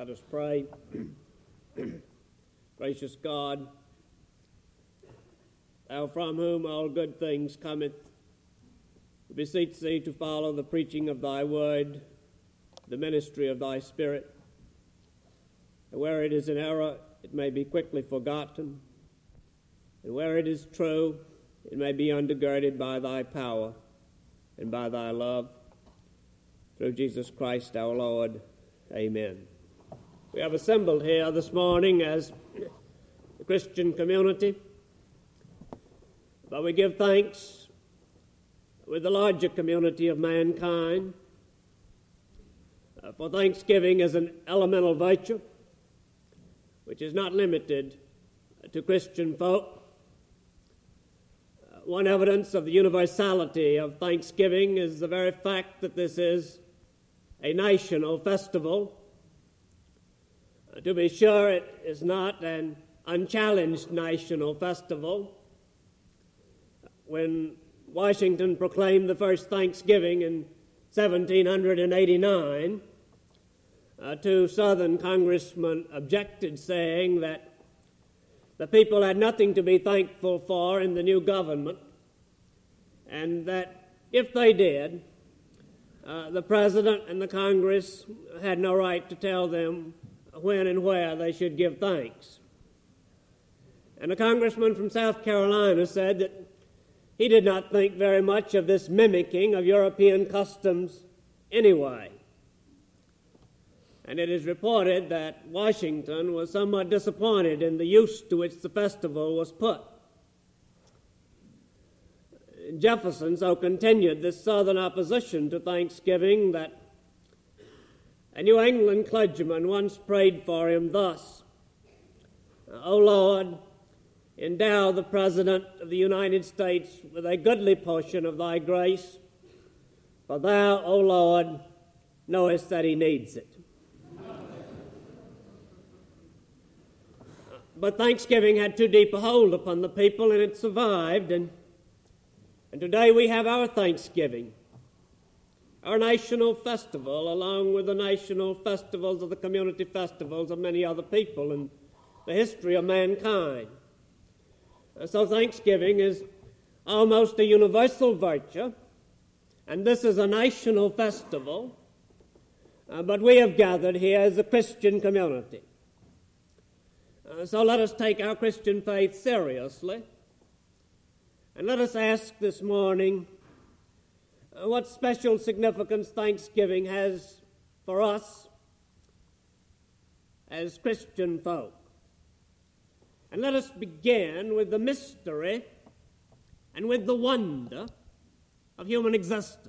Let us pray. Gracious God, Thou from whom all good things cometh, we beseech Thee to follow the preaching of Thy word, the ministry of Thy Spirit, and where it is in error, it may be quickly forgotten, and where it is true, it may be undergirded by Thy power and by Thy love. Through Jesus Christ our Lord. Amen. We have assembled here this morning as a Christian community, but we give thanks with the larger community of mankind, for thanksgiving is an elemental virtue which is not limited to Christian folk. One evidence of the universality of thanksgiving is the very fact that this is a national festival. To be sure, it is not an unchallenged national festival. When Washington proclaimed the first Thanksgiving in 1789, two Southern congressmen objected, saying that the people had nothing to be thankful for in the new government, and that if they did, the President and the Congress had no right to tell them when and where they should give thanks. And a congressman from South Carolina said that he did not think very much of this mimicking of European customs anyway. And it is reported that Washington was somewhat disappointed in the use to which the festival was put. Jefferson so continued this Southern opposition to Thanksgiving that a New England clergyman once prayed for him thus: "O Lord, endow the President of the United States with a goodly portion of Thy grace, for Thou, O Lord, knowest that he needs it." But Thanksgiving had too deep a hold upon the people, and it survived, and today we have our Thanksgiving, our national festival, along with the national festivals of the community festivals of many other people in the history of mankind. So Thanksgiving is almost a universal virtue, and this is a national festival, but we have gathered here as a Christian community. So let us take our Christian faith seriously, and let us ask this morning what special significance Thanksgiving has for us as Christian folk. And let us begin with the mystery and with the wonder of human existence.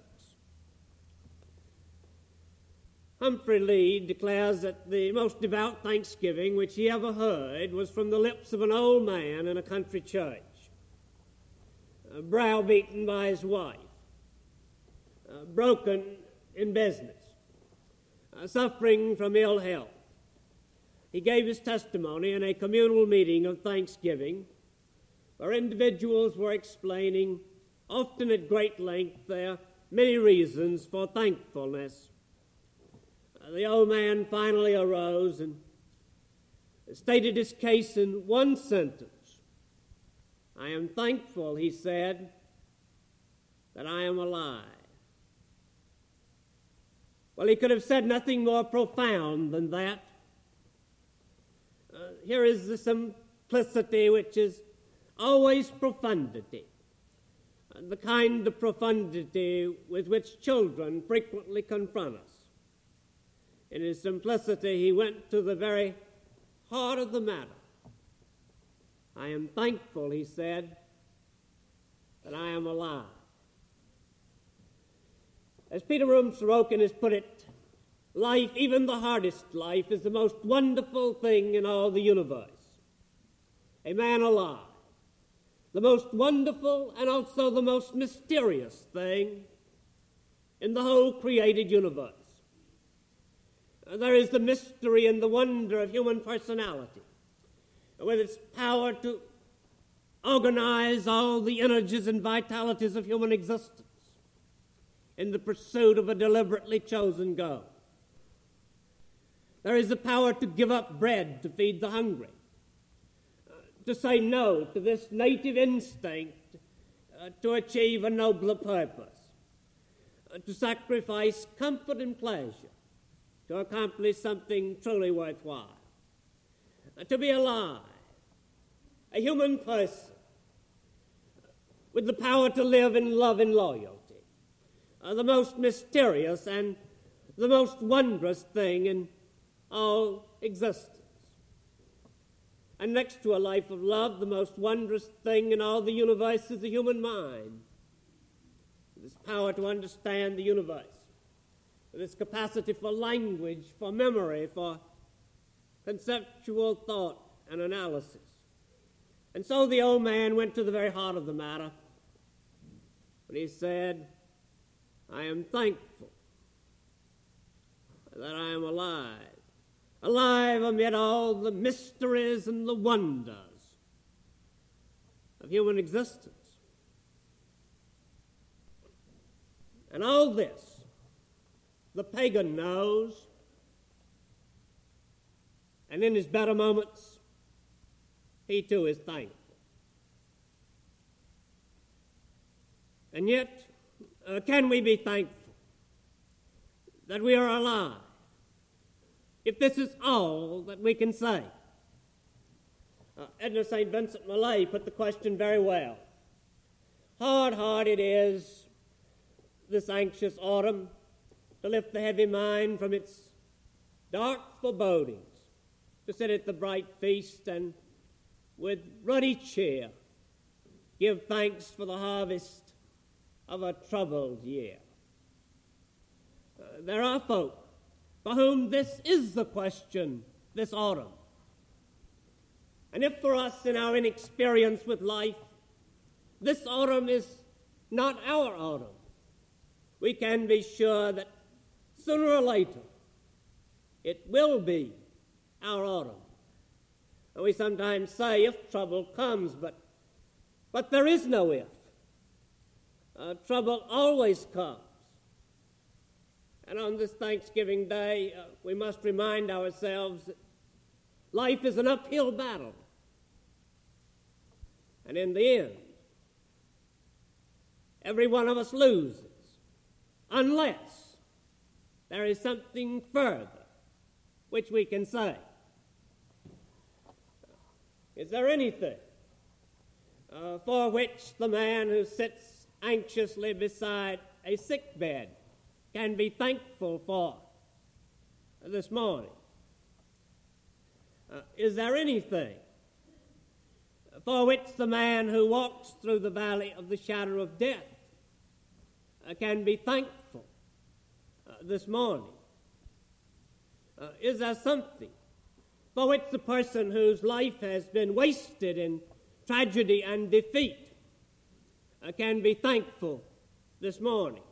Humphrey Lee declares that the most devout thanksgiving which he ever heard was from the lips of an old man in a country church, browbeaten by his wife, broken in business, suffering from ill health. He gave his testimony in a communal meeting of thanksgiving where individuals were explaining, often at great length, their many reasons for thankfulness. The old man finally arose and stated his case in one sentence. "I am thankful," he said, "that I am alive." Well, he could have said nothing more profound than that. Here is the simplicity which is always profundity, the kind of profundity with which children frequently confront us. In his simplicity, he went to the very heart of the matter. "I am thankful," he said, "that I am alive." As Peter Rumsroken has put it, life, even the hardest life, is the most wonderful thing in all the universe. A man alive, the most wonderful and also the most mysterious thing in the whole created universe. There is the mystery and the wonder of human personality, with its power to organize all the energies and vitalities of human existence in the pursuit of a deliberately chosen goal. There is the power to give up bread to feed the hungry, to say no to this native instinct to achieve a nobler purpose, to sacrifice comfort and pleasure to accomplish something truly worthwhile, to be alive, a human person with the power to live in love and loyalty, the most mysterious and the most wondrous thing in all existence. And next to a life of love, the most wondrous thing in all the universe is the human mind. This power to understand the universe, this capacity for language, for memory, for conceptual thought and analysis. And so the old man went to the very heart of the matter, and he said, I am thankful that I am alive amid all the mysteries and the wonders of human existence. And all this, the pagan knows, and in his better moments, he too is thankful. And yet, can we be thankful that we are alive, if this is all that we can say? Edna St. Vincent Millay put the question very well. Hard it is, this anxious autumn, to lift the heavy mind from its dark forebodings, to sit at the bright feast and with ruddy cheer give thanks for the harvest of a troubled year. There are folk for whom this is the question this autumn. And if for us in our inexperience with life, this autumn is not our autumn, we can be sure that sooner or later it will be our autumn. And we sometimes say if trouble comes, but there is no if. Trouble always comes. And on this Thanksgiving Day, we must remind ourselves that life is an uphill battle. And in the end, every one of us loses, unless there is something further which we can say. Is there anything for which the man who sits anxiously beside a sick bed can be thankful for this morning? Is there anything for which the man who walks through the valley of the shadow of death can be thankful this morning? Is there something for which the person whose life has been wasted in tragedy and defeat can be thankful this morning?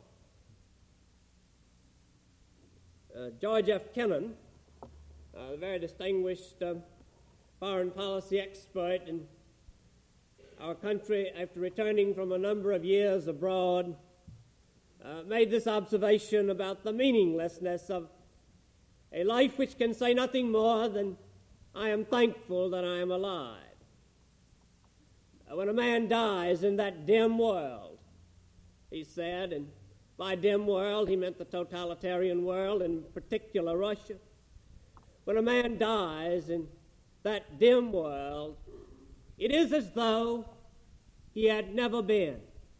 George F. Kennan, a very distinguished foreign policy expert in our country, after returning from a number of years abroad, made this observation about the meaninglessness of a life which can say nothing more than, I am thankful that I am alive. When a man dies in that dim world, he said, and by dim world he meant the totalitarian world, in particular Russia. When a man dies in that dim world, it is as though he had never been.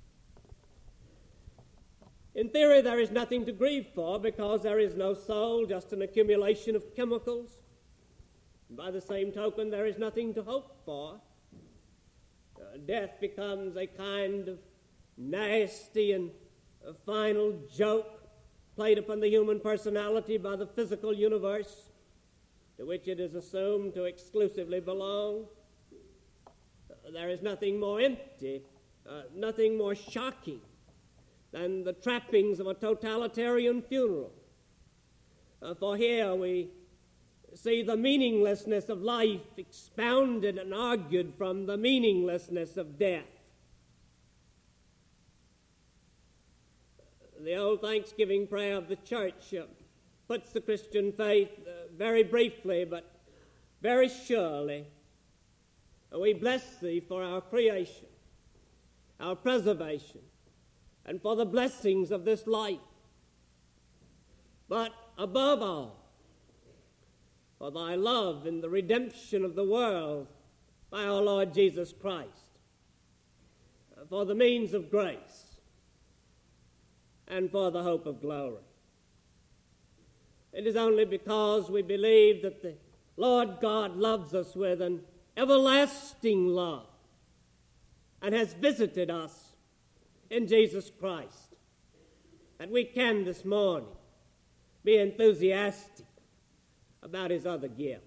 In theory, there is nothing to grieve for because there is no soul, just an accumulation of chemicals. And by the same token, there is nothing to hope for. Death becomes a kind of nasty and a final joke played upon the human personality by the physical universe to which it is assumed to exclusively belong. There is nothing more empty, nothing more shocking than the trappings of a totalitarian funeral. For here we see the meaninglessness of life expounded and argued from the meaninglessness of death. The old Thanksgiving prayer of the church puts the Christian faith very briefly, but very surely, we bless Thee for our creation, our preservation, and for the blessings of this life. But above all, for Thy love and the redemption of the world by our Lord Jesus Christ, for the means of grace, and for the hope of glory. It is only because we believe that the Lord God loves us with an everlasting love and has visited us in Jesus Christ that we can this morning be enthusiastic about His other gifts.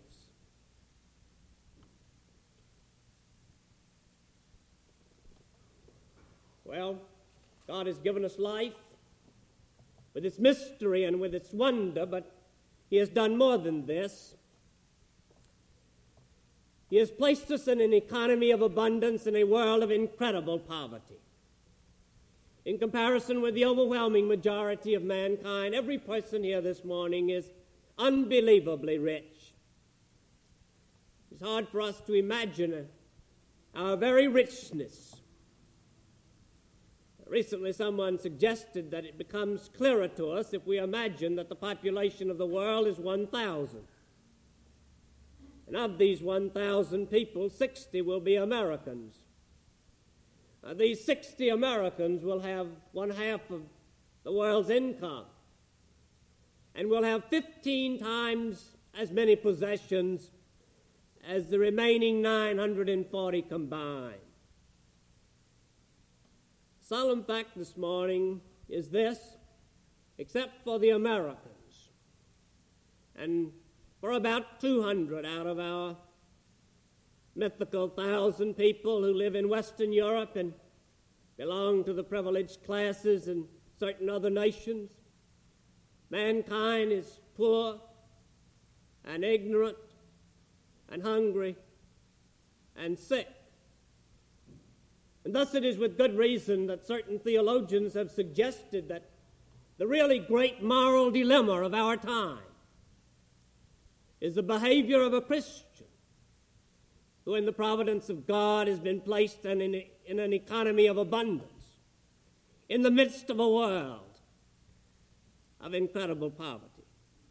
Well, God has given us life with its mystery and with its wonder, but He has done more than this. He has placed us in an economy of abundance in a world of incredible poverty. In comparison with the overwhelming majority of mankind, every person here this morning is unbelievably rich. It's hard for us to imagine our very richness. Recently, someone suggested that it becomes clearer to us if we imagine that the population of the world is 1,000. And of these 1,000 people, 60 will be Americans. These 60 Americans will have one half of the world's income and will have 15 times as many possessions as the remaining 940 combined. Solemn fact this morning is this: except for the Americans, and for about 200 out of our mythical 1,000 people who live in Western Europe and belong to the privileged classes in certain other nations, mankind is poor and ignorant and hungry and sick. And thus it is with good reason that certain theologians have suggested that the really great moral dilemma of our time is the behavior of a Christian who in the providence of God has been placed in an economy of abundance in the midst of a world of incredible poverty.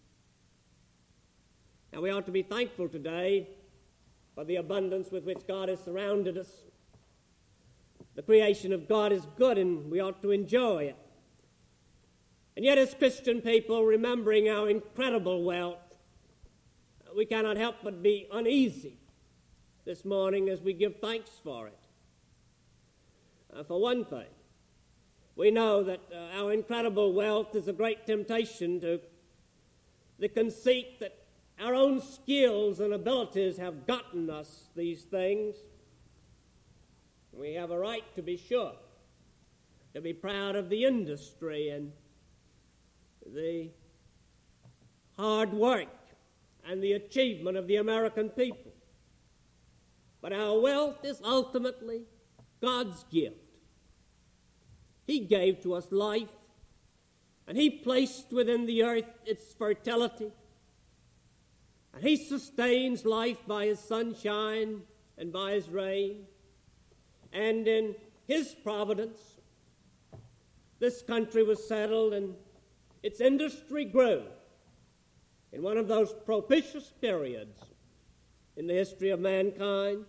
Now we ought to be thankful today for the abundance with which God has surrounded us. The creation of God is good, and we ought to enjoy it. And yet, as Christian people, remembering our incredible wealth, we cannot help but be uneasy this morning as we give thanks for it. For one thing, we know that our incredible wealth is a great temptation to the conceit that our own skills and abilities have gotten us these things. We have a right, to be sure, to be proud of the industry and the hard work and the achievement of the American people. But our wealth is ultimately God's gift. He gave to us life, and He placed within the earth its fertility, and He sustains life by His sunshine and by His rain. And in His providence, this country was settled and its industry grew in one of those propitious periods in the history of mankind.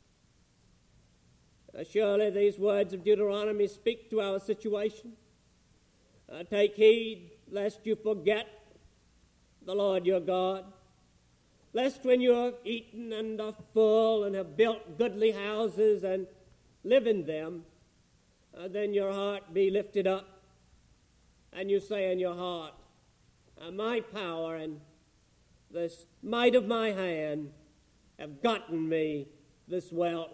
Surely these words of Deuteronomy speak to our situation. Take heed lest you forget the Lord your God, lest when you have eaten and are full and have built goodly houses and live in them, then your heart be lifted up, and you say in your heart, my power and the might of my hand have gotten me this wealth.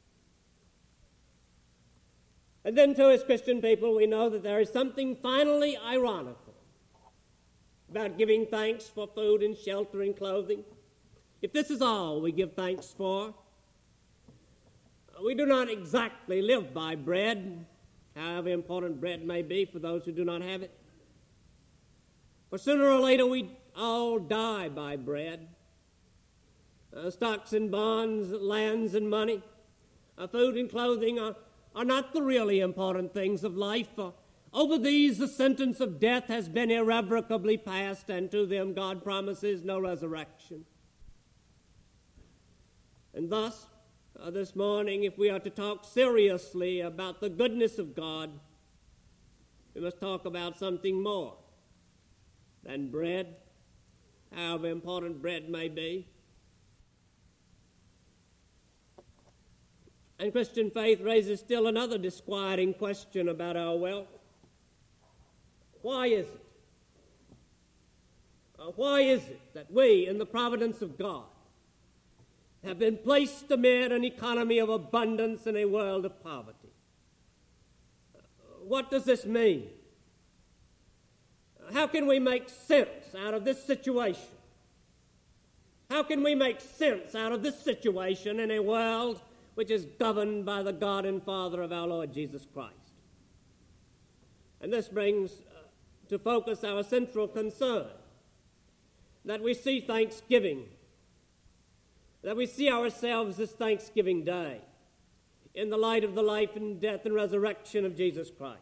And then too, as Christian people, we know that there is something finally ironical about giving thanks for food and shelter and clothing. If this is all we give thanks for, we do not exactly live by bread, however important bread may be for those who do not have it. For sooner or later we all die by bread. Stocks and bonds, lands and money, food and clothing are not the really important things of life. Over these the sentence of death has been irrevocably passed, and to them God promises no resurrection. And thus, this morning, if we are to talk seriously about the goodness of God, we must talk about something more than bread, however important bread may be. And Christian faith raises still another disquieting question about our wealth. Why is it? Why is it that we, in the providence of God, have been placed amid an economy of abundance in a world of poverty? What does this mean? How can we make sense out of this situation? How can we make sense out of this situation in a world which is governed by the God and Father of our Lord Jesus Christ? And this brings to focus our central concern, that we see Thanksgiving, that we see ourselves this Thanksgiving Day in the light of the life and death and resurrection of Jesus Christ.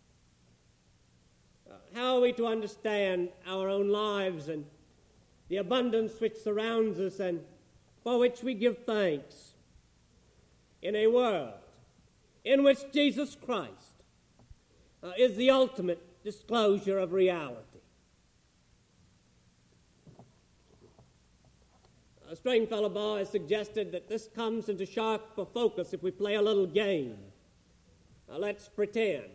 How are we to understand our own lives and the abundance which surrounds us and for which we give thanks in a world in which Jesus Christ is the ultimate disclosure of reality? Stringfellow Boy has suggested that this comes into sharper focus if we play a little game. Let's pretend.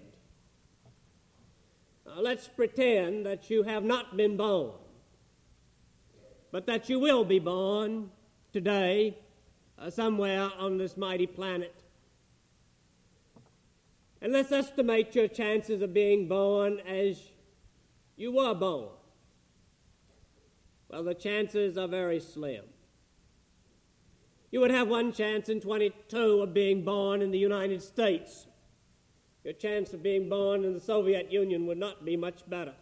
Let's pretend that you have not been born, but that you will be born today somewhere on this mighty planet. And let's estimate your chances of being born as you were born. Well, the chances are very slim. You would have one chance in 22 of being born in the United States. Your chance of being born in the Soviet Union would not be much better.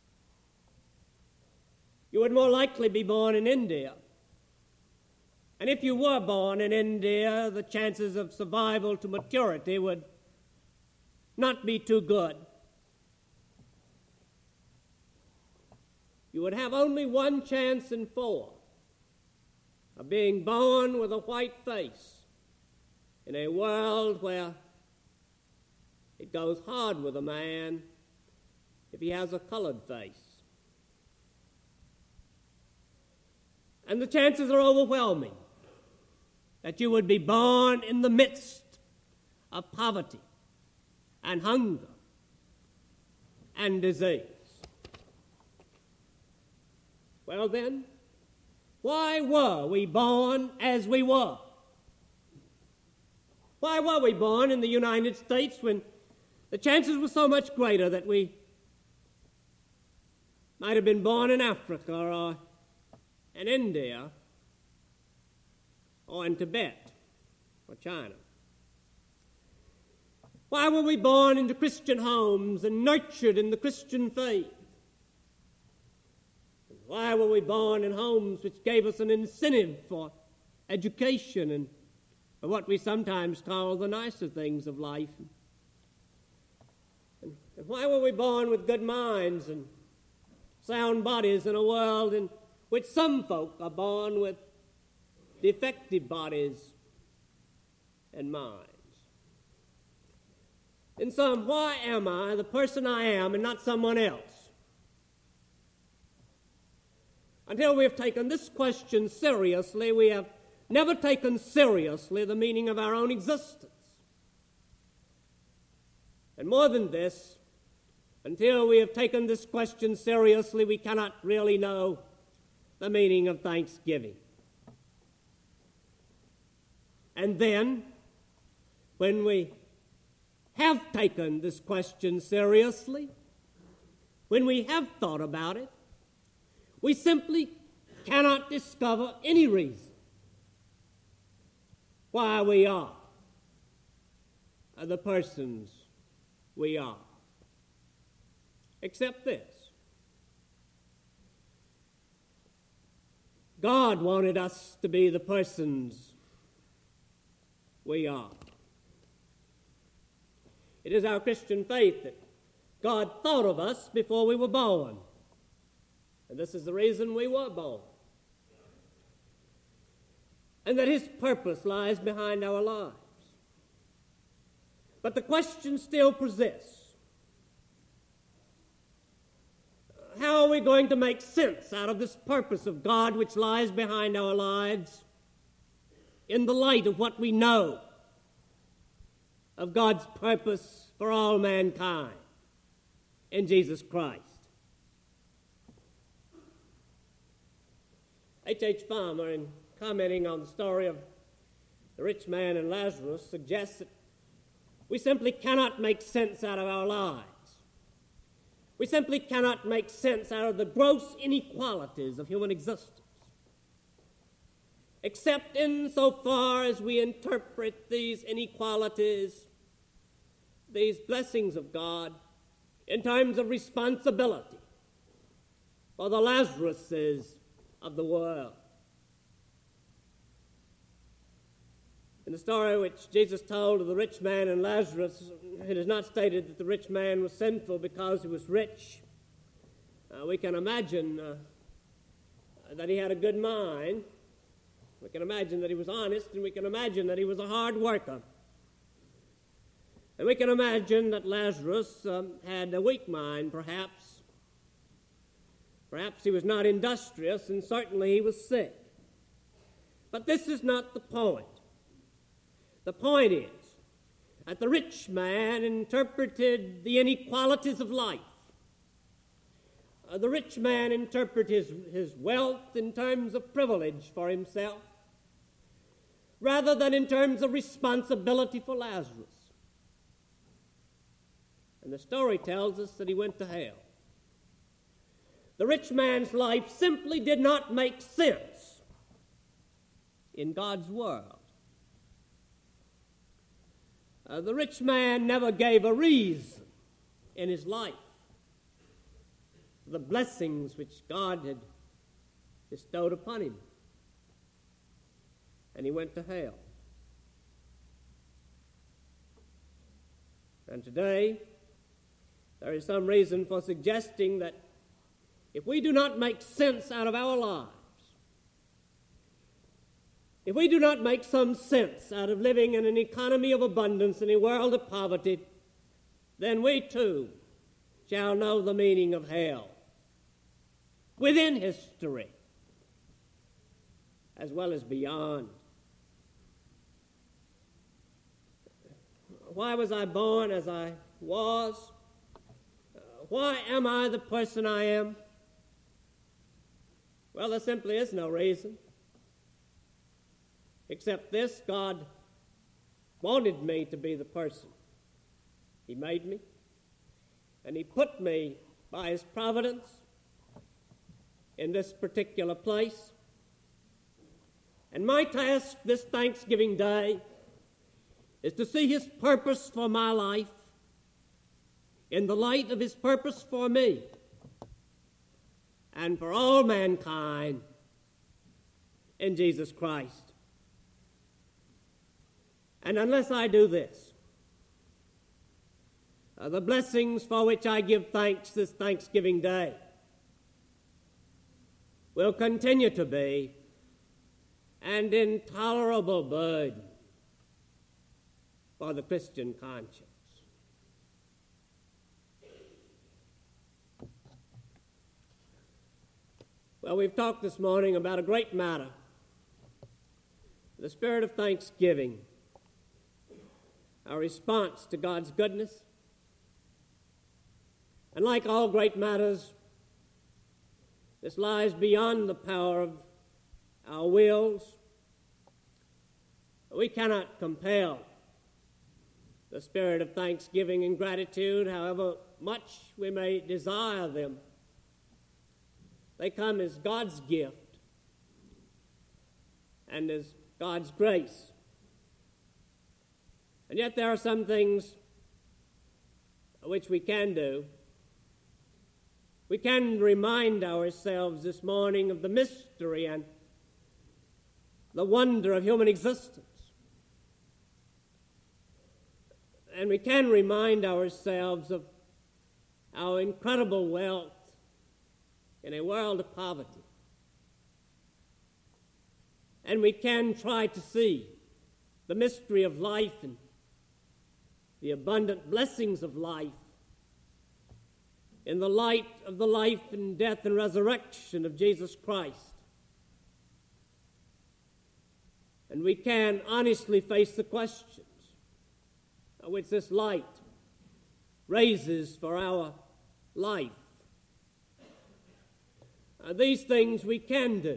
You would more likely be born in India. And if you were born in India, the chances of survival to maturity would not be too good. You would have only one chance in 4 of being born with a white face in a world where it goes hard with a man if he has a colored face. And the chances are overwhelming that you would be born in the midst of poverty and hunger and disease. Well then, why were we born as we were? Why were we born in the United States when the chances were so much greater that we might have been born in Africa or in India or in Tibet or China? Why were we born into Christian homes and nurtured in the Christian faith? Why were we born in homes which gave us an incentive for education and for what we sometimes call the nicer things of life? And why were we born with good minds and sound bodies in a world in which some folk are born with defective bodies and minds? In sum, why am I the person I am and not someone else? Until we have taken this question seriously, we have never taken seriously the meaning of our own existence. And more than this, until we have taken this question seriously, we cannot really know the meaning of Thanksgiving. And then, when we have taken this question seriously, when we have thought about it, we simply cannot discover any reason why we are the persons we are, except this: God wanted us to be the persons we are. It is our Christian faith that God thought of us before we were born. And this is the reason we were born. And that His purpose lies behind our lives. But the question still persists. How are we going to make sense out of this purpose of God which lies behind our lives in the light of what we know of God's purpose for all mankind in Jesus Christ? H. Farmer, in commenting on the story of the rich man and Lazarus, suggests that we simply cannot make sense out of our lives. We simply cannot make sense out of the gross inequalities of human existence, except insofar as we interpret these inequalities, these blessings of God, in terms of responsibility for the Lazaruses of the world. In the story which Jesus told of the rich man and Lazarus, it is not stated that the rich man was sinful because he was rich. We can imagine that he had a good mind. We can imagine that he was honest, and we can imagine that he was a hard worker. And we can imagine that Lazarus had a weak mind, perhaps. Perhaps he was not industrious, and certainly he was sick. But this is not the point. The point is that the rich man interpreted the inequalities of life. The rich man interpreted his wealth in terms of privilege for himself, rather than in terms of responsibility for Lazarus. And the story tells us that he went to hell. The rich man's life simply did not make sense in God's world. The rich man never gave a reason in his life for the blessings which God had bestowed upon him. And he went to hell. And today, there is some reason for suggesting that if we do not make sense out of our lives, if we do not make some sense out of living in an economy of abundance in a world of poverty, then we too shall know the meaning of hell within history as well as beyond. Why was I born as I was? Why am I the person I am? Well, there simply is no reason. Except this: God wanted me to be the person. He made me, and He put me by His providence in this particular place. And my task this Thanksgiving Day is to see His purpose for my life in the light of His purpose for me and for all mankind in Jesus Christ. And unless I do this, the blessings for which I give thanks this Thanksgiving Day will continue to be an intolerable burden for the Christian conscience. Well, we've talked this morning about a great matter, the spirit of thanksgiving, our response to God's goodness. And like all great matters, this lies beyond the power of our wills. We cannot compel the spirit of thanksgiving and gratitude, however much we may desire them. They come as God's gift and as God's grace. And yet there are some things which we can do. We can remind ourselves this morning of the mystery and the wonder of human existence. And we can remind ourselves of our incredible wealth in a world of poverty. And we can try to see the mystery of life and the abundant blessings of life in the light of the life and death and resurrection of Jesus Christ. And we can honestly face the questions which this light raises for our life. These things we can do.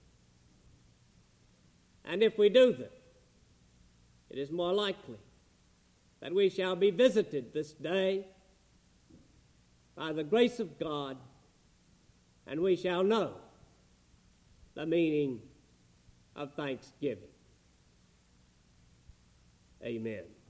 And if we do them, it is more likely that we shall be visited this day by the grace of God, and we shall know the meaning of thanksgiving. Amen.